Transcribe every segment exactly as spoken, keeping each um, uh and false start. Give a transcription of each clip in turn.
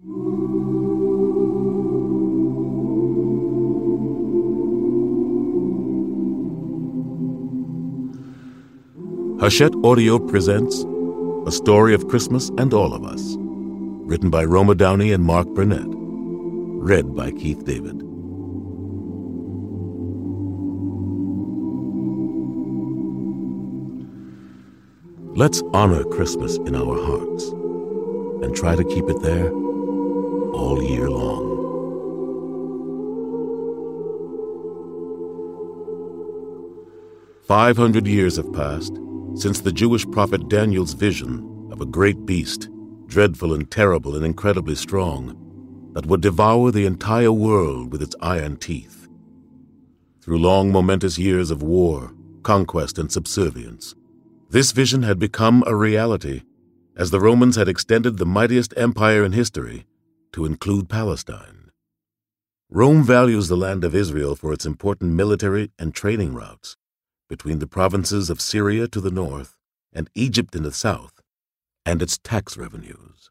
Hachette Audio presents A Story of Christmas and All of Us, written by Roma Downey and Mark Burnett, read by Keith David. Let's honor Christmas in our hearts and try to keep it there all year long. Five hundred years have passed since the Jewish prophet Daniel's vision of a great beast, dreadful and terrible and incredibly strong, that would devour the entire world with its iron teeth. Through long, momentous years of war, conquest, and subservience, this vision had become a reality as the Romans had extended the mightiest empire in history to include Palestine. Rome values the land of Israel for its important military and trading routes between the provinces of Syria to the north and Egypt in the south, and its tax revenues.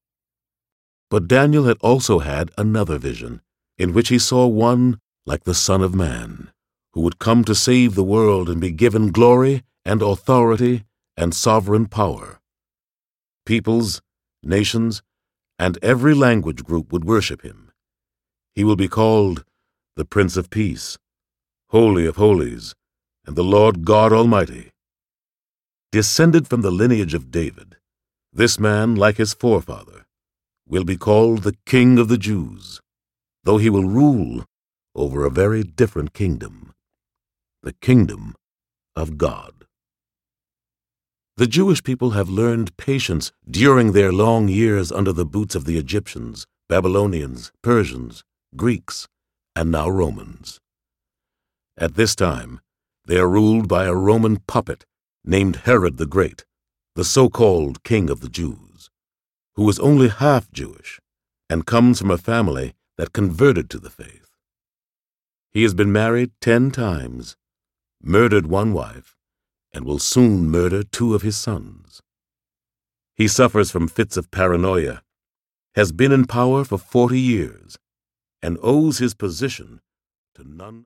But Daniel had also had another vision, in which he saw one like the Son of Man, who would come to save the world and be given glory and authority and sovereign power. Peoples, nations, and every language group would worship him. He will be called the Prince of Peace, Holy of Holies, and the Lord God Almighty. Descended from the lineage of David, this man, like his forefather, will be called the King of the Jews, though he will rule over a very different kingdom, the kingdom of God. The Jewish people have learned patience during their long years under the boots of the Egyptians, Babylonians, Persians, Greeks, and now Romans. At this time, they are ruled by a Roman puppet named Herod the Great, the so-called King of the Jews, who is only half Jewish and comes from a family that converted to the faith. He has been married ten times, murdered one wife, and will soon murder two of his sons. He suffers from fits of paranoia, has been in power for forty years, and owes his position to none